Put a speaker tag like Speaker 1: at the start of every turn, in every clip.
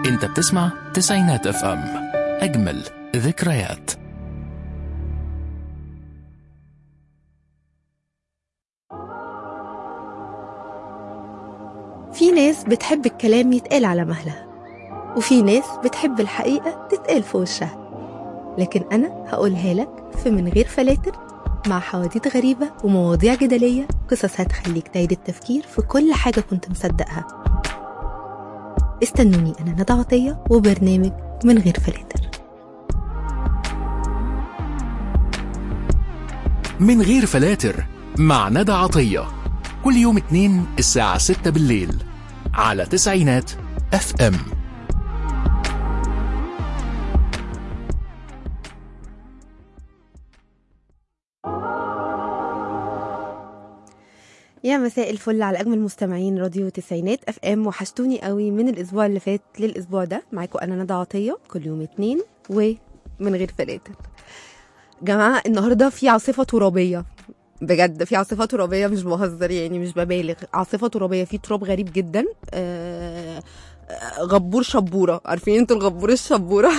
Speaker 1: انت بتسمع تسعينات اف ام، اجمل ذكريات.
Speaker 2: في ناس بتحب الكلام يتقال على مهلها، وفي ناس بتحب الحقيقة تتقال في وشها. لكن أنا هقولها لك في من غير فلاتر، مع حواديت غريبة ومواضيع جدلية، قصص هتخليك تعيد التفكير في كل حاجة كنت مصدقها. استنوني، أنا ندى عطية، وبرنامج من غير فلاتر.
Speaker 1: من غير فلاتر مع ندى عطية، كل يوم اثنين الساعة 6 بالليل على تسعينات اف ام.
Speaker 2: يا مساء الفل على أجمل مستمعين راديو تسعينات اف ام. وحشتوني قوي من الأسبوع اللي فات للأسبوع ده. معاكم أنا ندى عطية كل يوم اثنين ومن غير فلاتر. جماعة النهاردة في عاصفة ترابية، بجد في عاصفة ترابية، مش بهزر يعني، مش ببالغ. عاصفة ترابية، في تراب غريب جدا. غبور شبورة، عارفين انتوا الغبور الشبورة؟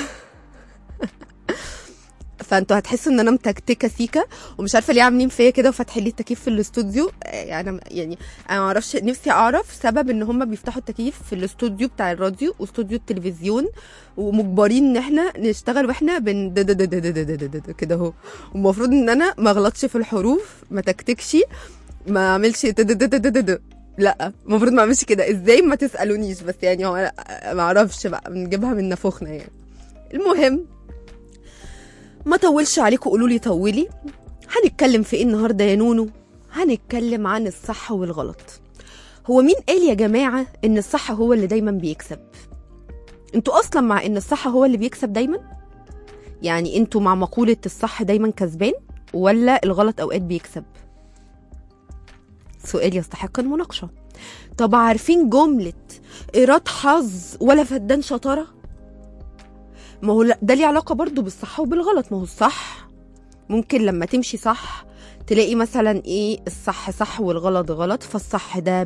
Speaker 2: فانتوا هتحسوا ان انا متكتكه سيكه، ومش عارفه ليه عاملين فيا كده وفاتحين لي التكييف في الاستوديو. يعني انا ما اعرفش، نفسي اعرف سبب ان هم بيفتحوا التكييف في الاستوديو بتاع الراديو واستوديو التلفزيون، ومجبرين ان احنا نشتغل واحنا كده اهو. والمفروض ان انا ما اغلطش في الحروف، ما تكتكش، ما اعملش لا، المفروض ما اعملش كده. ازاي؟ ما تسالونيش، بس يعني هو ما اعرفش بقى، بنجيبها من نفوخنا يعني. المهم ما طولش عليكم، قولوا لي طولي. هنتكلم في ايه النهارده يا نونو؟ هنتكلم عن الصح والغلط. هو مين قال يا جماعه ان الصح هو اللي دايما بيكسب؟ انتوا اصلا مع ان الصح هو اللي بيكسب دايما؟ يعني انتوا مع مقوله الصح دايما كسبان، ولا الغلط اوقات بيكسب؟ سؤال يستحق المناقشه. طب عارفين جمله إيراد حظ ولا فدان شطاره؟ ما هو ده ليه علاقة برضو بالصح وبالغلط. ما هو الصح ممكن لما تمشي صح تلاقي مثلا ايه، الصح صح والغلط غلط، فالصح ده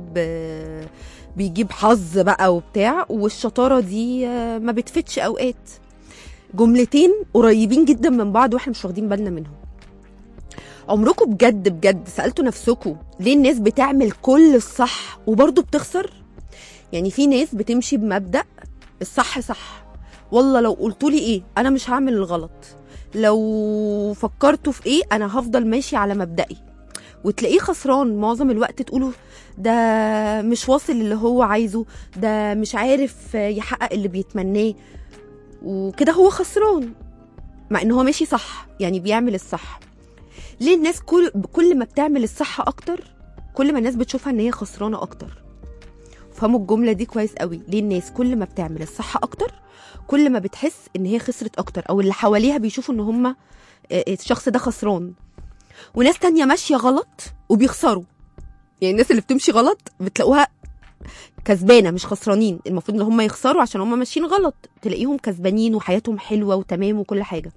Speaker 2: بيجيب حظ بقى وبتاع، والشطارة دي ما بتفتش اوقات. جملتين قريبين جدا من بعض واحنا مش واخدين بالنا منهم. عمركم بجد بجد سألتوا نفسكم ليه الناس بتعمل كل الصح وبرضو بتخسر؟ يعني في ناس بتمشي بمبدأ الصح صح، والله لو قلتولي ايه انا مش هعمل الغلط، لو فكرتوا في ايه انا هفضل ماشي على مبدئي، وتلاقيه خسران معظم الوقت. تقولوا ده مش واصل اللي هو عايزه، ده مش عارف يحقق اللي بيتمناه، وكده هو خسران مع ان هو ماشي صح، يعني بيعمل الصح. ليه الناس كل ما بتعمل الصح اكتر، كل ما الناس بتشوفها ان هي خسرانه اكتر؟ فهموا الجمله دي كويس قوي. ليه الناس كل ما بتعمل الصح اكتر، كل ما بتحس ان هي خسرت اكتر، او اللي حواليها بيشوفوا ان هم الشخص ده خسران، وناس تانية ماشية غلط وبيخسروا. يعني الناس اللي بتمشي غلط بتلاقوها كسبانة مش خسرانين. المفروض ان هم يخسروا عشان هم ماشيين غلط، تلاقيهم كسبانين وحياتهم حلوة وتمام وكل حاجة.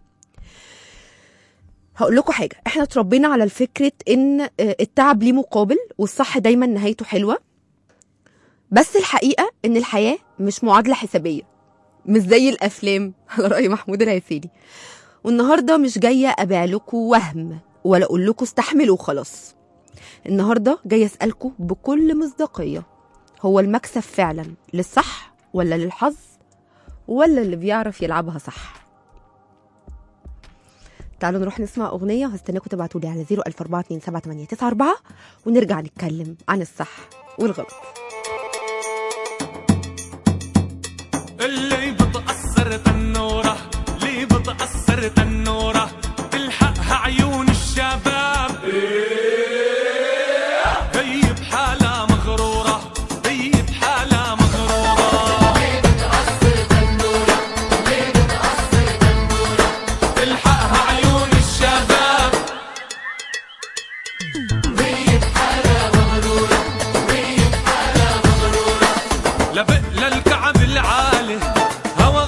Speaker 2: هقول لكم حاجة، احنا اتربينا على الفكرة ان التعب ليه مقابل، والصح دايما نهايته حلوة. بس الحقيقة ان الحياة مش معادلة حسابية، مش زي الافلام على رأي محمود العسيلي. والنهارده مش جايه ابيع لكم وهم ولا اقول لكم استحملوا وخلاص. النهارده جايه اسالكم بكل مصداقيه، هو المكسب فعلا للصح ولا للحظ، ولا اللي بيعرف يلعبها صح؟ تعالوا نروح نسمع اغنيه، وهستناكم تبعتوا لي على 014278994 ونرجع نتكلم عن الصح والغلط.
Speaker 3: اللي بتأثر تنورة، ليه بتأثر تنورة، تلحقها عيون الشباب. هي بحالة مغرورة، هي بحالة مغرورة. ليه بتأثر تنورة، ليه بتأثر تنورة، تلحقها عيون الشباب. هي بحالة مغرورة، هي بحالة مغرورة. لبق للكعب العالي، هوا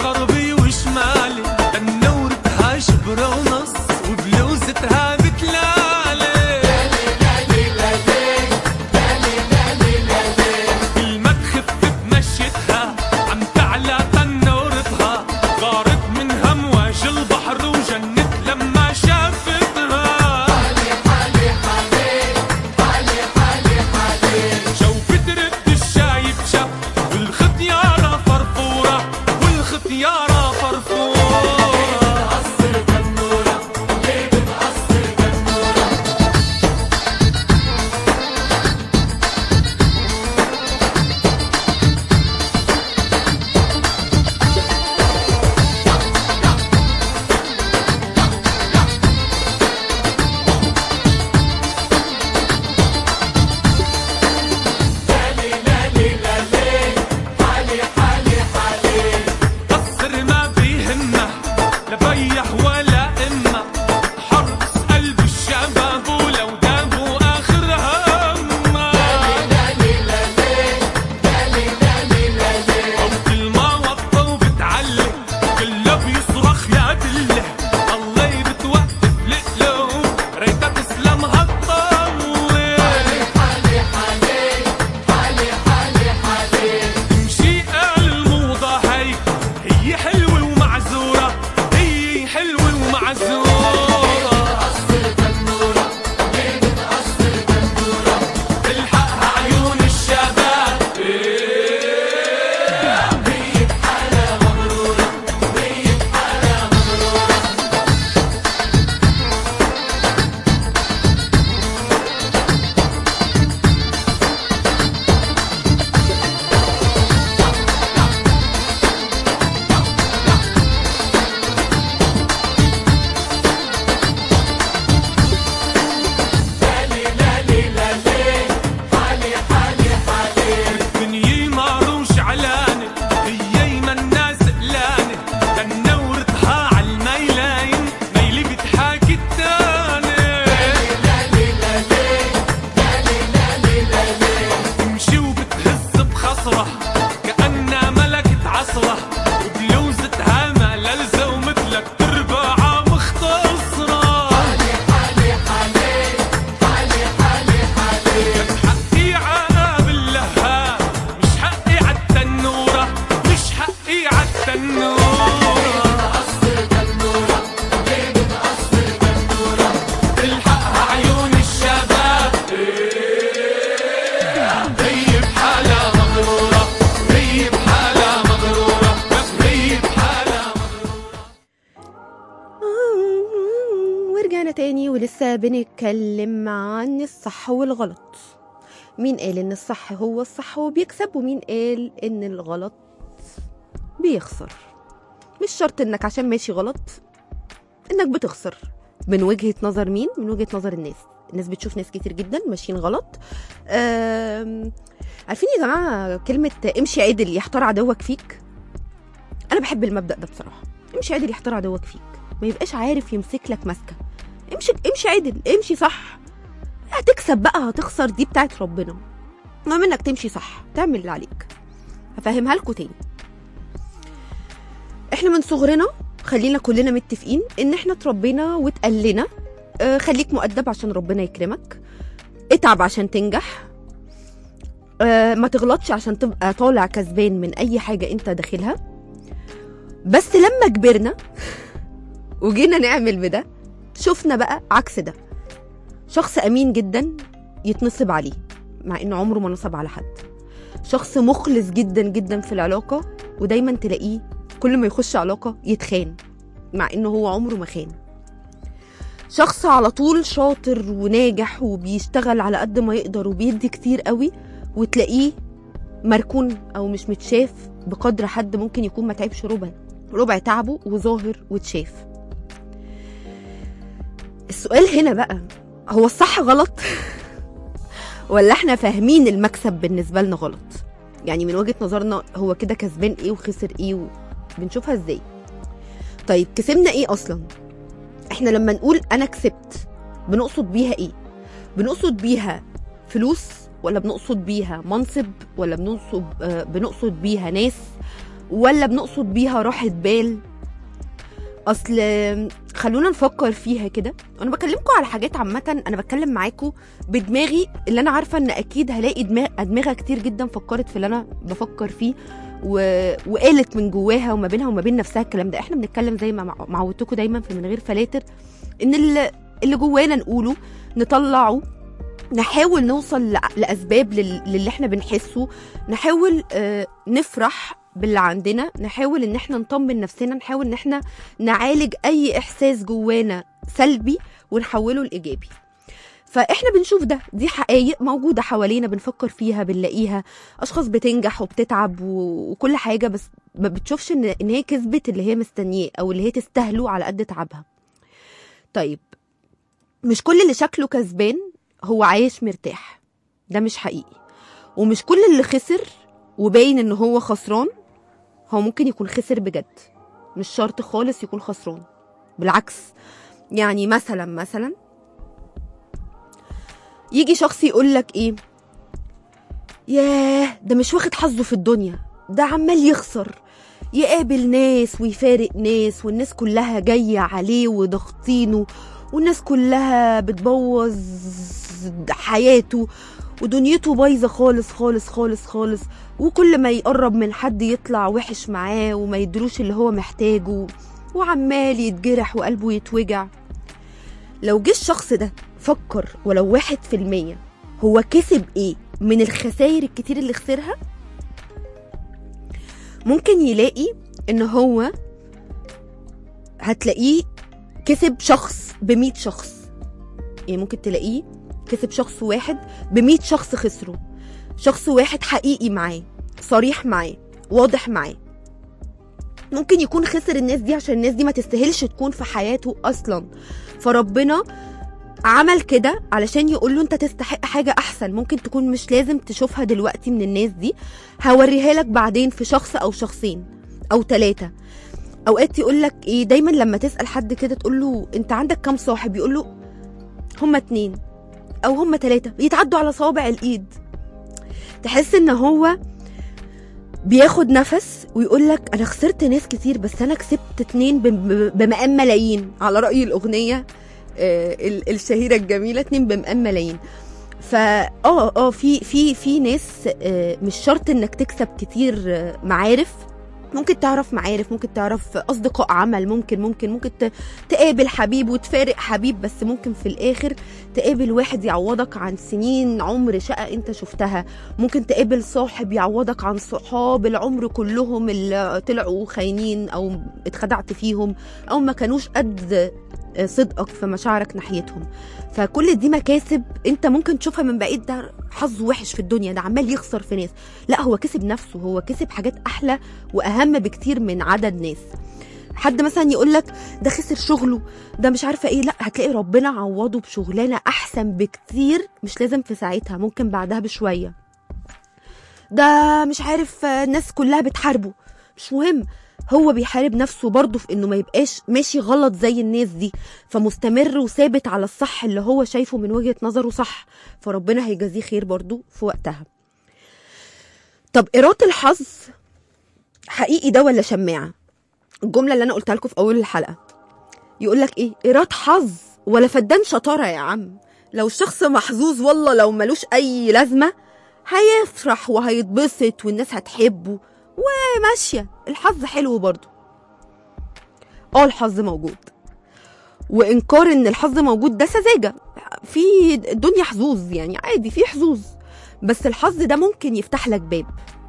Speaker 3: هي بحالها مغرورة، هي بحالها مغرورة، هي بحالها
Speaker 2: ورجعنا تاني ولسه بنتكلم عن الصح والغلط. مين قال ان الصح هو الصح وبيكسب، ومين قال ان الغلط بيخسر؟ مش شرط انك عشان ماشي غلط انك بتخسر. من وجهة نظر مين؟ من وجهة نظر الناس بتشوف ناس كتير جدا ماشيين غلط. عارفين يا جماعة كلمة امشي عدل يحتار عدوك فيك؟ انا بحب المبدأ ده بصراحة. امشي عدل يحتار عدوك فيك، ما يبقاش عارف يمسك لك ماسكة. امشي عدل، امشي صح، هتكسب بقى هتخسر دي بتاعت ربنا. المهم انك تمشي صح، تعمل اللي عليك. هفهمها لكم تاني. احنا من صغرنا خلينا كلنا متفقين ان احنا اتربينا واتقال لنا خليك مؤدب عشان ربنا يكرمك، اتعب عشان تنجح، ما تغلطش عشان تبقى طالع كسبان من اي حاجة انت داخلها. بس لما كبرنا وجينا نعمل بده شفنا بقى عكس ده. شخص امين جدا يتنصب عليه مع انه عمره ما نصب على حد. شخص مخلص جدا جدا في العلاقة ودايما تلاقيه كل ما يخش علاقة يتخان مع انه هو عمره ما خان. شخص على طول شاطر وناجح وبيشتغل على قد ما يقدر وبيدي كتير قوي، وتلاقيه مركون او مش متشاف بقدر حد ممكن يكون ما تعبش ربع تعبه وظاهر وتشاف. السؤال هنا بقى، هو الصح غلط ولا احنا فاهمين المكسب بالنسبة لنا غلط؟ يعني من وجهة نظرنا هو كده كسبان ايه وخسر ايه بنشوفها ازاي؟ طيب كسبنا ايه اصلا؟ احنا لما نقول انا كسبت بنقصد بيها ايه؟ بنقصد بيها فلوس، ولا بنقصد بيها منصب، ولا بنقصد بيها ناس، ولا بنقصد بيها راحة بال؟ اصل خلونا نفكر فيها كده. انا بكلمكم على حاجات عامه، انا بتكلم معاكم بدماغي اللي انا عارفه ان اكيد هلاقي ادمغه كتير جدا فكرت في اللي انا بفكر فيه وقالت من جواها وما بينها وما بين نفسها الكلام ده. احنا بنتكلم زي ما معودتكم دايما في من غير فلاتر، ان اللي جوانا نقوله نطلعه، نحاول نوصل لاسباب للي احنا بنحسه، نحاول نفرح باللي عندنا، نحاول ان احنا نطمن نفسنا، نحاول ان احنا نعالج اي احساس جوانا سلبي ونحوله لايجابي. فاحنا بنشوف دي حقائق موجوده حوالينا، بنفكر فيها، بنلاقيها اشخاص بتنجح وبتتعب وكل حاجه، بس ما بتشوفش ان هي كسبت اللي هي مستنياه او اللي هي تستاهله على قد تعبها. طيب مش كل اللي شكله كسبان هو عايش مرتاح، ده مش حقيقي. ومش كل اللي خسر وباين ان هو خسران هو ممكن يكون خسر بجد. مش شرط خالص يكون خسران، بالعكس. يعني مثلا يجي شخص يقولك ايه، ياه ده مش واخد حظه في الدنيا، ده عمال يخسر، يقابل ناس ويفارق ناس، والناس كلها جاية عليه وضغطينه، والناس كلها بتبوظ حياته ودنيته بايظه خالص خالص خالص خالص، وكل ما يقرب من حد يطلع وحش معاه وما يدروش اللي هو محتاجه، وعمال يتجرح وقلبه يتوجع. لو جه الشخص ده فكر ولو 1% هو كسب ايه من الخسائر الكتير اللي خسرها، ممكن يلاقي ان هو هتلاقيه كسب شخص ب100 شخص. يعني ممكن تلاقيه كسب شخص واحد ب100 شخص خسره. شخص واحد حقيقي معاه، صريح معاه، واضح معاه. ممكن يكون خسر الناس دي عشان الناس دي ما تستاهلش تكون في حياته اصلا، فربنا عمل كده علشان يقول له انت تستحق حاجه احسن، ممكن تكون مش لازم تشوفها دلوقتي من الناس دي، هوريها لك بعدين في شخص او شخصين او 3. اوقات يقول لك ايه، دايما لما تسال حد كده تقول له انت عندك كام صاحب، يقول له هم 2 او هم 3 يتعدوا على صوابع الايد. تحس ان هو بياخد نفس ويقول لك انا خسرت ناس كتير بس انا كسبت 2 بمقام ملايين، على رأي الاغنيه الشهيره الجميله 2 بمقام ملايين. فا في ناس مش شرط انك تكسب كتير معارف ممكن تعرف معارف، ممكن تعرف اصدقاء عمل، ممكن تقابل حبيب وتفارق حبيب، بس ممكن في الاخر تقابل واحد يعوضك عن سنين عمر شقة انت شفتها. ممكن تقابل صاحب يعوضك عن صحاب العمر كلهم اللي طلعوا خاينين او اتخدعت فيهم او ما كانوش قد صدقك في مشاعرك ناحيتهم. فكل دي مكاسب انت ممكن تشوفها من بعيد، ده حظه وحش في الدنيا، ده عمال يخسر في ناس. لا، هو كسب نفسه، هو كسب حاجات احلى واهم بكتير من عدد ناس. حد مثلا يقولك ده خسر شغله، ده مش عارفه ايه، لا، هتلاقي ربنا عوضه بشغلانه احسن بكتير، مش لازم في ساعتها، ممكن بعدها بشويه. ده مش عارف الناس كلها بتحاربه، مش مهم، هو بيحارب نفسه برضه في انه ما يبقاش ماشي غلط زي الناس دي، فمستمر وثابت على الصح اللي هو شايفه من وجهة نظره صح، فربنا هيجازيه خير برضه في وقتها. طب إرادة الحظ حقيقي ده ولا شماعة؟ الجملة اللي أنا قلتها لكم في أول الحلقة يقولك إيه؟ إرادة حظ ولا فدان شطارة يا عم؟ لو الشخص محظوظ والله لو ملوش أي لازمة هيفرح وهيتبسط والناس هتحبه وماشية، الحظ حلو برضو. الحظ موجود، وإنكار إن الحظ موجود ده سذاجة. في الدنيا حظوظ، يعني عادي في حظوظ، بس الحظ ده ممكن يفتح لك باب،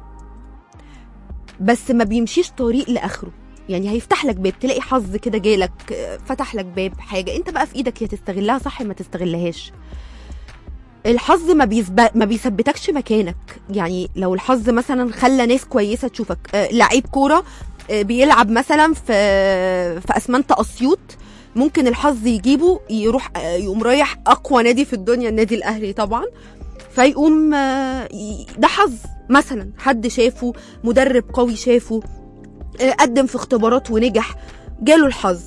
Speaker 2: بس ما بيمشيش طريق لآخره. يعني هيفتح لك باب، تلاقي حظ كده جالك فتح لك باب حاجة، انت بقى في ايدك يا تستغلها صح ما تستغلهاش. الحظ ما بيثبتكش مكانك. يعني لو الحظ مثلا خلى ناس كويسه تشوفك، لعيب كوره بيلعب مثلا في اسمنت اسيوط، ممكن الحظ يجيبه يقوم رايح اقوى نادي في الدنيا، النادي الاهلي طبعا، فيقوم ده حظ. مثلا حد شافه، مدرب قوي شافه، قدم في اختبارات ونجح، جاله الحظ.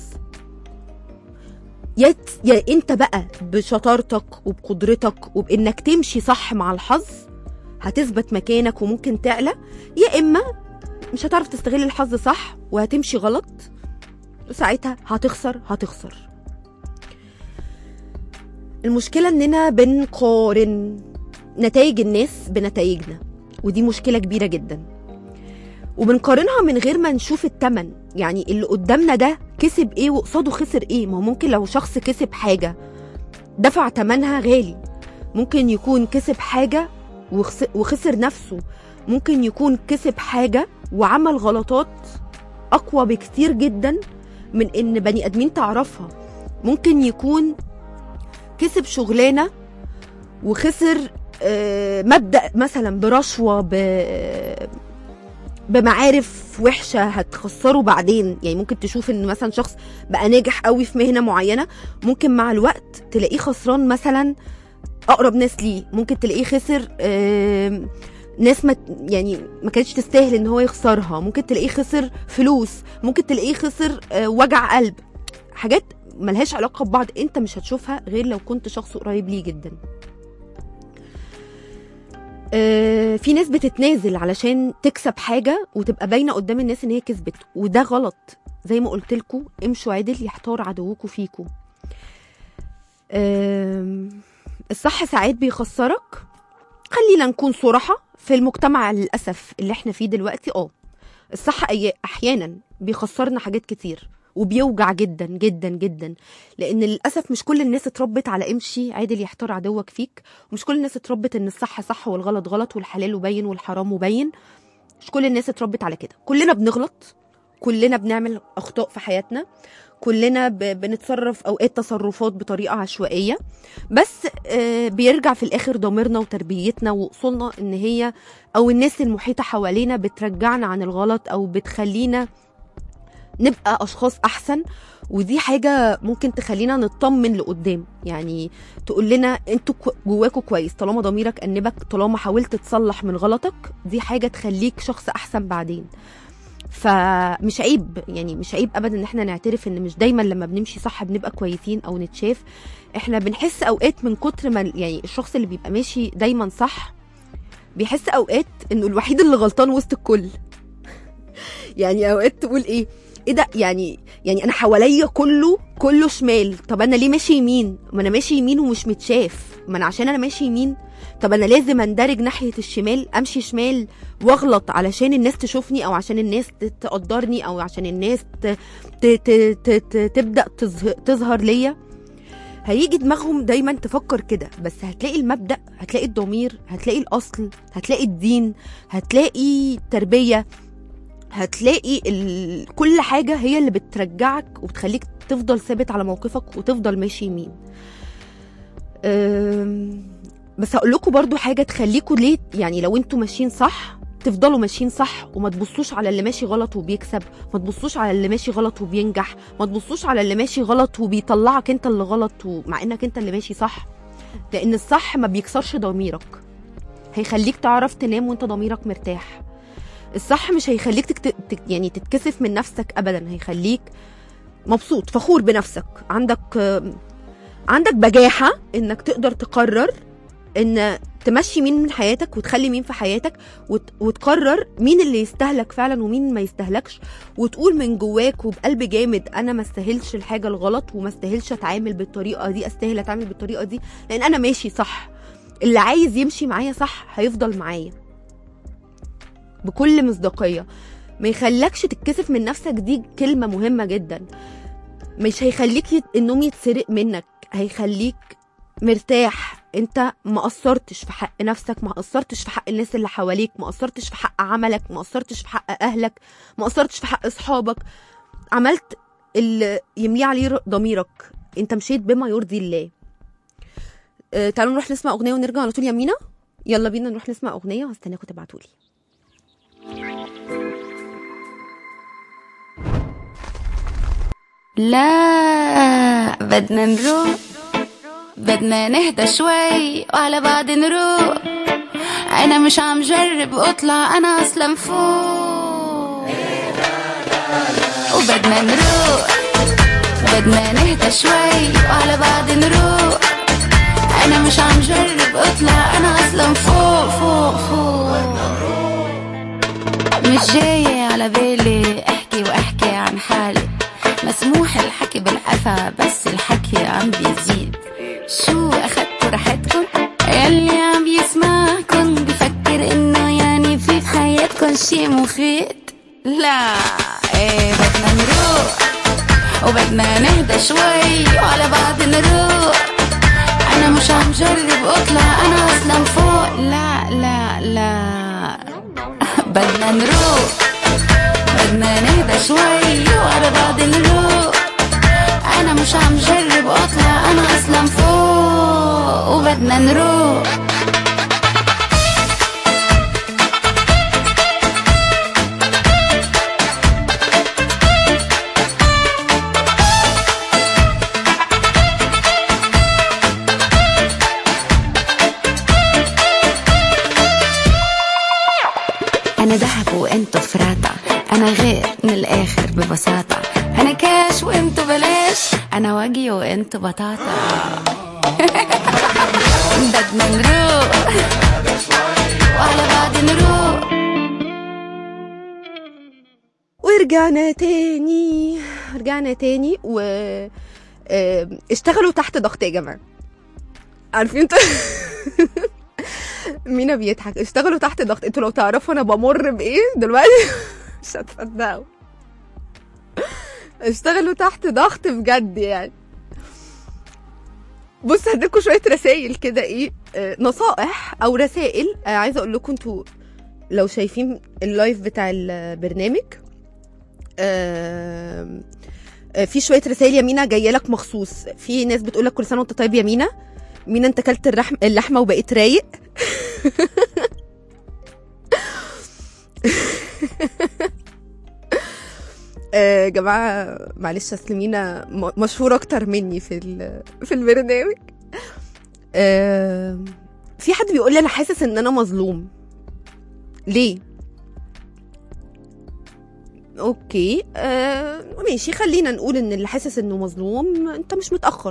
Speaker 2: يا انت بقى بشطارتك وبقدرتك وبانك تمشي صح مع الحظ هتثبت مكانك وممكن تعلى، يا اما مش هتعرف تستغل الحظ صح وهتمشي غلط، وساعتها هتخسر. المشكلة اننا بنقارن نتائج الناس بنتائجنا، ودي مشكلة كبيرة جدا، وبنقارنها من غير ما نشوف التمن. يعني اللي قدامنا ده كسب ايه وقصاده خسر ايه. ما هو ممكن لو شخص كسب حاجة دفع تمنها غالي، ممكن يكون كسب حاجة وخسر نفسه، ممكن يكون كسب حاجة وعمل غلطات أقوى بكتير جدا من إن بني آدمين تعرفها. ممكن يكون كسب شغلانة وخسر مبدأ مثلا برشوة، بمعارف وحشة هتخسره بعدين. يعني ممكن تشوف ان مثلا شخص بقى ناجح قوي في مهنة معينة، ممكن مع الوقت تلاقيه خسران مثلا اقرب ناس ليه، ممكن تلاقيه خسر ناس ما كانتش تستاهل ان هو يخسرها، ممكن تلاقيه خسر فلوس، ممكن تلاقيه خسر وجع قلب، حاجات ملهاش علاقة ببعض، انت مش هتشوفها غير لو كنت شخص قريب ليه جدا. في ناس بتتنازل علشان تكسب حاجة وتبقى باينة قدام الناس ان هي كسبت، وده غلط. زي ما قلت لكم، امشوا عدل يحتار عدوكم فيكم. الصح ساعات بيخسرك. خلينا نكون صراحة في المجتمع للأسف اللي احنا فيه دلوقتي. الصح احيانا بيخسرنا حاجات كتير وبيوجع جدا جدا جدا، لان للاسف مش كل الناس اتربت على امشي عادل يحتار عدوك فيك، ومش كل الناس اتربت ان الصح صح والغلط غلط والحلال مبين والحرام مبين. مش كل الناس اتربت على كده. كلنا بنغلط، كلنا بنعمل اخطاء في حياتنا، كلنا بنتصرف اوقات تصرفات بطريقه عشوائيه، بس بيرجع في الاخر ضميرنا وتربيتنا واصولنا ان هي او الناس المحيطه حوالينا بترجعنا عن الغلط او بتخلينا نبقى أشخاص أحسن. ودي حاجة ممكن تخلينا نطمن لقدام، يعني تقول لنا انتوا جواكوا كويس، طالما ضميرك أنبك، طالما حاولت تصلح من غلطك، دي حاجة تخليك شخص أحسن بعدين. فمش عيب، يعني مش عيب أبدا ان احنا نعترف ان مش دايما لما بنمشي صح بنبقى كويسين أو نتشاف. احنا بنحس أوقات من كتر ما يعني الشخص اللي بيبقى ماشي دايما صح بيحس أوقات انه الوحيد اللي غلطان وسط الكل. يعني أوقات تقول ايه ده، يعني انا حواليا كله شمال، طب انا ليه ماشي يمين؟ ما انا ماشي يمين ومش متشاف، ما انا عشان انا ماشي يمين طب انا لازم اندرج ناحيه الشمال، امشي شمال واغلط علشان الناس تشوفني او عشان الناس تقدرني او عشان الناس تبدا تظهر ليا. هيجي دماغهم دايما تفكر كده، بس هتلاقي المبدأ، هتلاقي الضمير، هتلاقي الأصل، هتلاقي الدين، هتلاقي التربية، هتلاقي كل حاجة هي اللي بترجعك وبتخليك تفضل ثابت على موقفك وتفضل ماشي يمين. بس هقول لكم برضو حاجة تخليكوا ليه، يعني لو انتوا ماشيين صح تفضلوا ماشيين صح، وما تبصوش على اللي ماشي غلط وبيكسب، ما تبصوش على اللي ماشي غلط وبينجح، ما تبصوش على اللي ماشي غلط وبيطلعك انت اللي غلط مع انك انت اللي ماشي صح. لان الصح ما بيكسرش ضميرك، هيخليك تعرف تنام وانت ضميرك مرتاح. الصح مش هيخليك يعني تتكسف من نفسك ابدا، هيخليك مبسوط فخور بنفسك، عندك بجاحة انك تقدر تقرر ان تمشي مين من حياتك وتخلي مين في حياتك، وتقرر مين اللي يستهلك فعلا ومين ما يستهلكش، وتقول من جواك وبقلب جامد انا ما استاهلش الحاجه الغلط وما استاهلش اتعامل بالطريقه دي، استاهل اتعامل بالطريقه دي لان انا ماشي صح. اللي عايز يمشي معايا صح هيفضل معايا بكل مصداقيه. ما يخلكش تتكسف من نفسك، دي كلمه مهمه جدا. مش هيخليك النوم يتسرق منك، هيخليك مرتاح. انت ما قصرتش في حق نفسك، ما قصرتش في حق الناس اللي حواليك، ما قصرتش في حق عملك، ما قصرتش في حق اهلك، ما قصرتش في حق اصحابك. عملت اللي يملي عليه ضميرك، انت مشيت بما يرضي الله. تعالوا نروح نسمع اغنيه ونرجع على طول يا مينا. يلا بينا نروح نسمع اغنيه وهستناكم تبعتولي.
Speaker 4: لا بدنا نروح، بدنا نهدى شوي وعلى بعض نروح. انا مش عم جرب اطلع، انا اصلا فوق. وبدنا نروح، بدنا نهدى شوي وعلى بعض نروح. انا مش عم جرب اطلع، انا اصلا فوق فوق فوق. مش جاية على بالي احكي واحكي عن حالي، مسموح الحكي بالقفا بس الحكي عم بيزيد. شو اخدتوا راحتكن؟ يلي عم يسمعكن بفكر انه يعني في حياتكن شي مفيد. لا ايه بدنا نروح وبدنا نهدى شوي وعلى بعض نروح. انا مش عم جرب اطلع، انا اصلا فوق. لا لا لا بدنا نروح، بدنا نهدى شوي وعلى بعض نروح. انا مش عم جرب اطلع، انا اصلا فوق. وبدنا نروح. انا دهب وانتو فراتة، انا غير من الاخر ببساطة. انا كاش وانتو بلاش، انا واجي وانتو بطاطا. بدنا نروح وعلى بعض نروح.
Speaker 2: ورجعنا تاني و اشتغلوا تحت ضغط يا جماعة. عارفين انتوا مينا بيضحك. اشتغلوا تحت ضغط. انتوا لو تعرفوا انا بمر بايه دلوقتي مش هتصدقوا. اشتغلوا تحت ضغط بجد يعني. بص هديكوا شويه رسائل كده، ايه نصائح او رسائل. عايزه اقول لكم انتوا لو شايفين اللايف بتاع البرنامج في شويه رسائل يا مينا جايه لك مخصوص. في ناس بتقول لك كل سنه وانت طيب يا مينا. مينا انت كلت اللحمه وبقيت رايق. جماعه معلش اصل مينا مشهوره اكتر مني في البرنامج. في حد بيقول لي انا حاسس ان انا مظلوم. ليه؟ اوكي ماشي، خلينا نقول ان اللي حاسس انه مظلوم انت مش متاخر،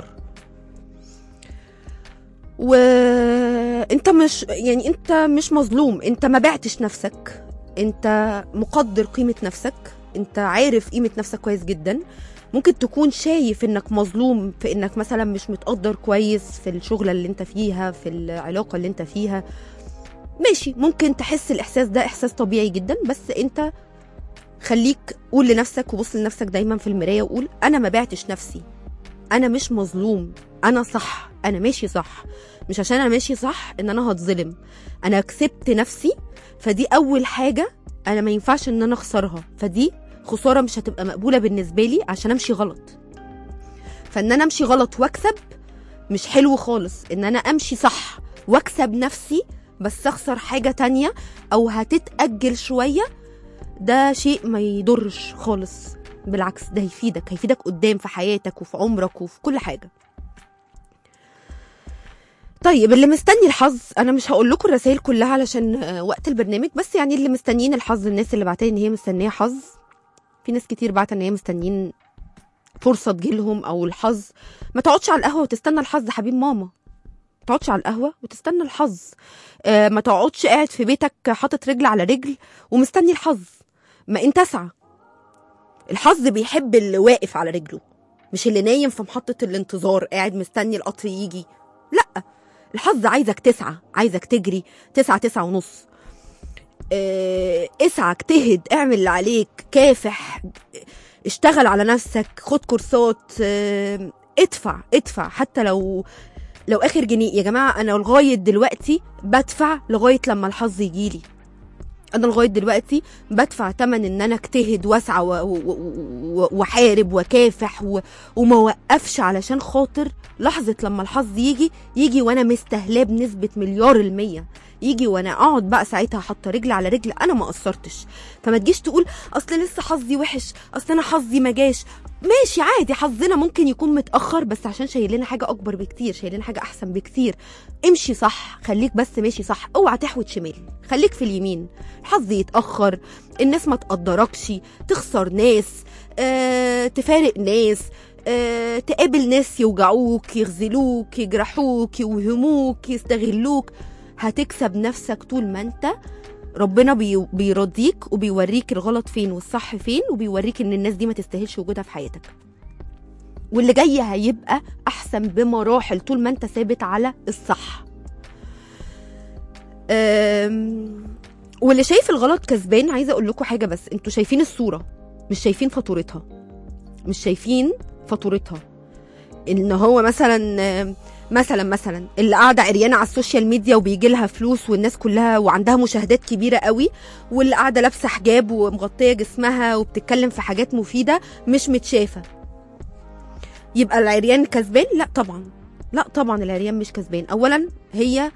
Speaker 2: وانت مش مظلوم. انت ما بعتش نفسك، انت مقدر قيمة نفسك، انت عارف قيمة نفسك كويس جدا. ممكن تكون شايف انك مظلوم في انك مثلا مش متقدر كويس في الشغلة اللي انت فيها، في العلاقة اللي انت فيها. ماشي، ممكن تحس الاحساس ده احساس طبيعي جدا، بس انت خليك قول لنفسك وبص لنفسك دايما في المراية وقول انا ما بعتش نفسي، انا مش مظلوم، انا صح، انا ماشي صح. مش عشان انا ماشي صح ان انا هتظلم، انا كسبت نفسي، فدي اول حاجة انا ما ينفعش ان انا اخسرها، فدي خسارة مش هتبقى مقبولة بالنسبة لي عشان امشي غلط. فان انا امشي غلط واكسب مش حلو خالص، ان انا امشي صح واكسب نفسي بس اخسر حاجة تانية او هتتأجل شوية، ده شيء ما يضرش خالص، بالعكس ده هيفيدك قدام في حياتك وفي عمرك وفي كل حاجة. طيب اللي مستني الحظ، انا مش هقول لكم الرسائل كلها علشان وقت البرنامج، بس يعني اللي مستنيين الحظ، الناس اللي بعتلي ان هي مستنيه حظ، في ناس كتير بعت ان هي مستنيين فرصه تجيلهم او الحظ. ما تقعدش على القهوه وتستنى الحظ حبيب ماما، ما تقعدش على القهوه وتستنى الحظ. ما تقعدش قاعد في بيتك حاطط رجل على رجل ومستني الحظ، ما انت اسعى. الحظ بيحب اللي واقف على رجله، مش اللي نايم في محطه الانتظار قاعد مستني القطر يجي. لا، الحظ عايزك تسعى، عايزك تجري، 9:09:30. اسعى، اجتهد، اعمل اللي عليك، كافح، اشتغل على نفسك، خد كورسات، ادفع حتى لو اخر جنيه. يا جماعه انا لغايه دلوقتي بدفع لغايه لما الحظ يجيلي، انا لغايه دلوقتي بدفع تمن ان انا اجتهد واسعى واحارب وكافح وما وقفش علشان خاطر لحظه لما الحظ يجي وانا مستهلاه بنسبه 1,000,000%، يجي وانا اقعد بقى ساعتها حاطه رجل على رجل، انا ما قصرتش. فما تجيش تقول اصل لسه حظي وحش، اصل انا حظي ما جاش. ماشي عادي، حظنا ممكن يكون متاخر بس عشان شايل لنا حاجه اكبر بكتير، شايل لنا حاجه احسن بكتير. امشي صح، خليك بس ماشي صح، اوعى تحوت شمال، خليك في اليمين. الحظ يتاخر، الناس ما تقدركش، تخسر ناس، تفارق ناس، تقابل ناس يوجعوك، يغزلوك، يجرحوك، يوهموك، يستغلوك. هتكسب نفسك طول ما انت ربنا بيرضيك وبيوريك الغلط فين والصح فين، وبيوريك ان الناس دي ما تستاهلش وجودها في حياتك. واللي جاي هيبقى احسن بمراحل طول ما انت ثابت على الصح. واللي شايف الغلط كسبان، عايزه اقول لكم حاجه، بس انتوا شايفين الصوره مش شايفين فاتورتها، مش شايفين فاتورتها. ان هو مثلا اللي قاعده عريانه على السوشيال ميديا وبيجي لها فلوس والناس كلها وعندها مشاهدات كبيره قوي، واللي قاعده لابسه حجاب ومغطيه جسمها وبتتكلم في حاجات مفيده مش متشافه، يبقى العريان كسبان؟ لا طبعا العريان مش كسبان. اولا هي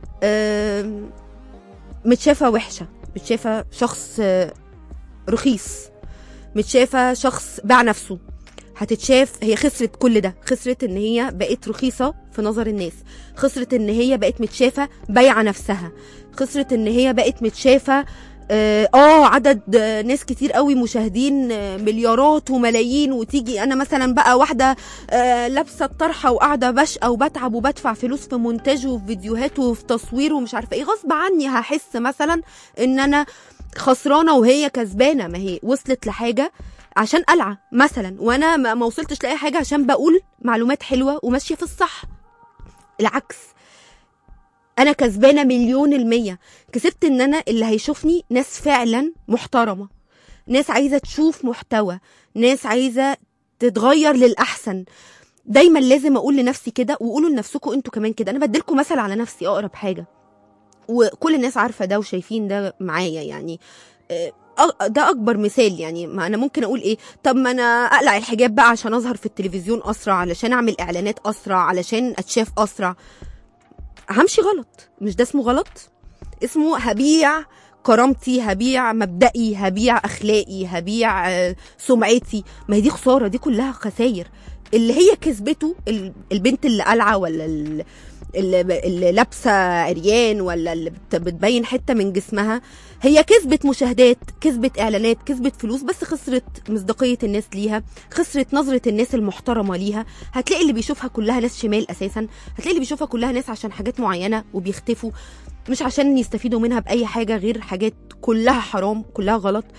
Speaker 2: متشافه وحشه، متشافه شخص رخيص، متشافه شخص باع نفسه. هتتشاف هي خسرت كل ده، خسرت ان هي بقت رخيصه في نظر الناس، خسرت ان هي بقت متشافه بايعه نفسها، خسرت ان هي بقت متشافه عدد ناس كتير قوي مشاهدين، مليارات وملايين، وتيجي انا مثلا بقى واحده لابسه الطرحه وقاعده بشقى وبتعب وبدفع فلوس في مونتاج وفي فيديوهات وفي تصوير ومش عارفه ايه، غصب عني هحس مثلا ان انا خسرانه وهي كسبانه. ما هي وصلت لحاجه عشان قلعه مثلا، وانا ما وصلتش لاي حاجه عشان بقول معلومات حلوه وماشيه في الصح. العكس، انا كسبانه 1,000,000%. كسبت ان انا اللي هيشوفني ناس فعلا محترمه، ناس عايزه تشوف محتوى، ناس عايزه تتغير للاحسن. دايما لازم اقول لنفسي كده، وقولوا لنفسكم انتوا كمان كده. انا بديلكم مثل على نفسي اقرب حاجه، وكل الناس عارفه ده وشايفين ده معايا، يعني ده اكبر مثال. يعني ما انا ممكن اقول ايه، طب ما انا اقلع الحجاب بقى عشان اظهر في التلفزيون اسرع، علشان اعمل اعلانات اسرع، علشان اتشاف اسرع. همشي غلط. مش ده اسمه غلط؟ اسمه هبيع كرامتي، هبيع مبدئي، هبيع اخلاقي، هبيع سمعتي. ما هي دي خساره، دي كلها خساير. اللي هي كسبته البنت اللي قلعه، ولا اللي لابسه عريان، ولا اللي بتبين حته من جسمها، هي كسبت مشاهدات، كسبت اعلانات، كسبت فلوس، بس خسرت مصداقيه الناس ليها، خسرت نظره الناس المحترمه ليها. هتلاقي اللي بيشوفها كلها ناس شمال اساسا، هتلاقي اللي بيشوفها كلها ناس عشان حاجات معينه وبيختفوا، مش عشان يستفيدوا منها باي حاجه غير حاجات كلها حرام، كلها غلط.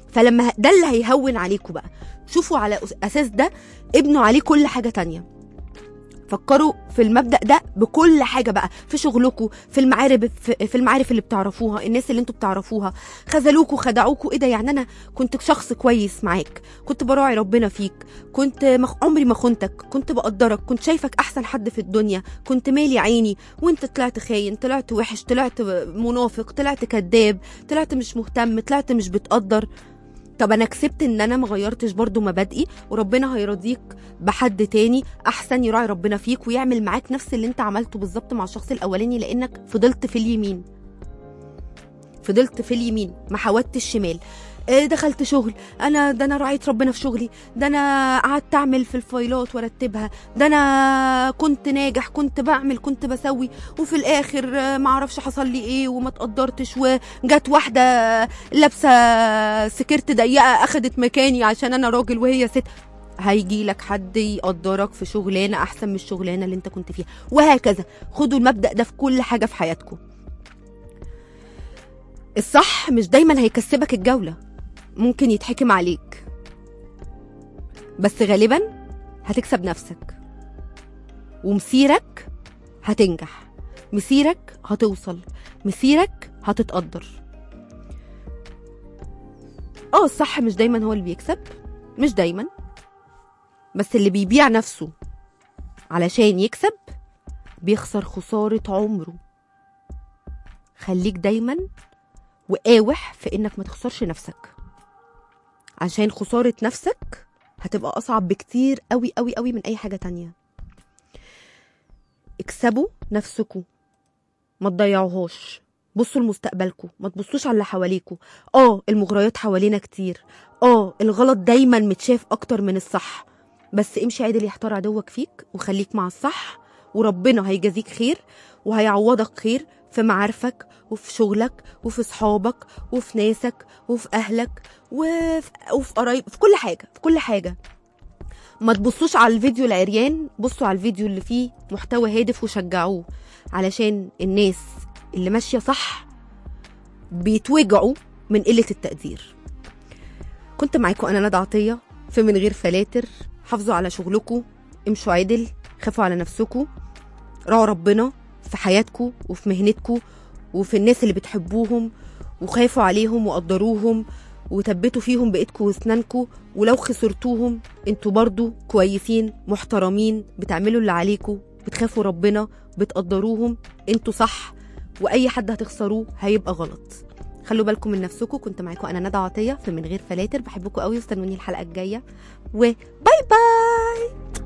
Speaker 2: فلما ده اللي هيهون عليكم بقى، شوفوا على اساس ده ابنوا عليه كل حاجه تانية. فكروا في المبدأ ده بكل حاجة بقى، في شغلكم، في المعارف اللي بتعرفوها، الناس اللي انتوا بتعرفوها خذلوكوا خدعوكوا، ايه ده يعني انا كنت شخص كويس معاك، كنت براعي ربنا فيك، كنت عمري ما خنتك، كنت بقدرك، كنت شايفك احسن حد في الدنيا، كنت مالي عيني، وانت طلعت خاين، طلعت وحش، طلعت منافق، طلعت كذاب، طلعت مش مهتم، طلعت مش بتقدر. طب انا كسبت ان انا ما غيرتش برضو مبادئي، وربنا هيرضيك بحد تاني احسن يراعي ربنا فيك ويعمل معاك نفس اللي انت عملته بالظبط مع الشخص الاولاني، لانك فضلت في اليمين ما حاولتش الشمال. دخلت شغل، انا راعيت ربنا في شغلي، ده انا قعدت اعمل في الفايلات وارتبها، ده انا كنت ناجح، كنت بعمل، كنت بسوي، وفي الاخر ما اعرفش حصل لي ايه وما تقدرتش، وجت واحده لابسه سكرت ضيقه اخدت مكاني عشان انا راجل وهي ست. هيجي لك حد يقدرك في شغلانه احسن من الشغلانه اللي انت كنت فيها، وهكذا. خدوا المبدأ ده في كل حاجه في حياتكم. الصح مش دايما هيكسبك الجوله، ممكن يتحكم عليك، بس غالبا هتكسب نفسك، ومسيرك هتنجح، مسيرك هتوصل، مسيرك هتتقدر. الصح مش دايما هو اللي بيكسب، مش دايما، بس اللي بيبيع نفسه علشان يكسب بيخسر خسارة عمره. خليك دايما وقاوح في انك ما تخسرش نفسك، عشان خسارة نفسك هتبقى أصعب بكتير قوي قوي قوي من أي حاجة تانية. اكسبوا نفسكوا، ما تضيعوهاش، بصوا لمستقبلكوا، ما تبصوش على اللي حواليكوا. المغريات حوالينا كتير، الغلط دايما متشاف أكتر من الصح، بس امشي عدل يحتار عدوك فيك، وخليك مع الصح، وربنا هيجازيك خير وهيعوضك خير في معارفك وفي شغلك وفي صحابك وفي ناسك وفي أهلك وفي قرايب، في كل حاجة. ما تبصوش على الفيديو العريان، بصوا على الفيديو اللي فيه محتوى هادف وشجعوه، علشان الناس اللي ماشية صح بيتوجعوا من قلة التقدير. كنت معاكم أنا ندى عطية في من غير فلاتر. حافظوا على شغلكم، امشوا عدل، خافوا على نفسكم، راعوا ربنا في حياتكم وفي مهنتكم وفي الناس اللي بتحبوهم، وخافوا عليهم وقدروهم وثبتوا فيهم بإيدكم واسنانكم، ولو خسرتوهم انتوا برضو كويسين محترمين، بتعملوا اللي عليكم، بتخافوا ربنا، بتقدروهم، انتوا صح، واي حد هتخسروه هيبقى غلط. خلوا بالكم من نفسكم. كنت معاكم انا ندى عطية في من غير فلاتر. بحبكم قوي واستنوني الحلقة الجاية، وباي باي.